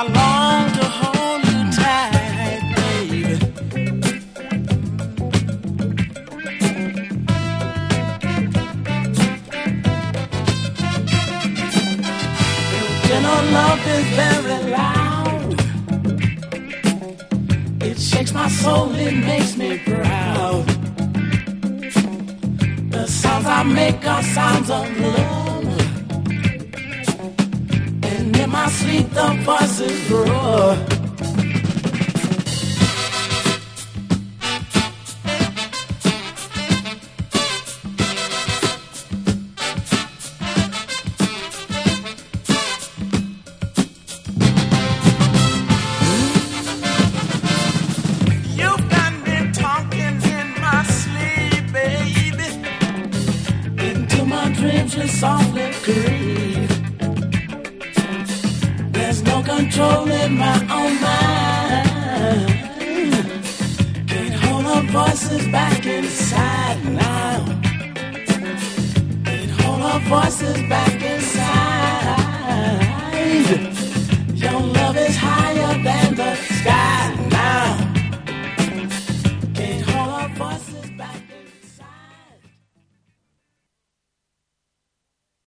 I long to hold you tight, baby. You know love is very loud. It shakes my soul, it makes me proud. The sounds I make are sounds of love. And in my sleep the voices roar. Just softly creep. There's no control in my own mind. Can't hold our voices back inside now. Can't hold our voices back